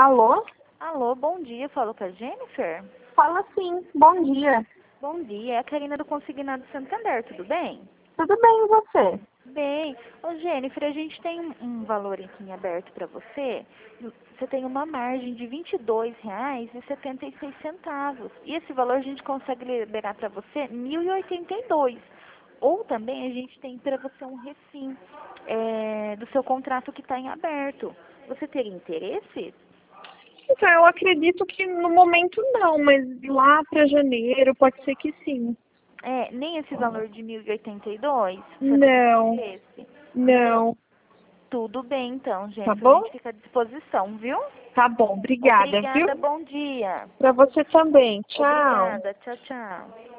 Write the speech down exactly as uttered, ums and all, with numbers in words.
Alô? Alô, bom dia. Falou com a Jennifer? Fala sim, bom dia. Bom dia, é a Karina do Consignado Santander, tudo bem? Tudo bem e você? Bem. Ô, Jennifer, a gente tem um um valor aqui em aberto para você. Você tem uma margem de vinte e dois reais e setenta e seis centavos. E esse valor a gente consegue liberar para você mil e oitenta e dois. Ou também a gente tem para você um refim é, do seu contrato que está em aberto. Você teria interesse? Então, eu acredito que no momento não, mas lá para janeiro pode ser que sim. É, nem esse valor de mil e oitenta e dois? Você não tem Não, interesse? não. Tudo bem, então, Tá gente. A bom? gente fica à disposição, viu? Tá bom, obrigada, viu? Obrigada, bom dia. Para você também. Tchau. Obrigada, tchau, tchau.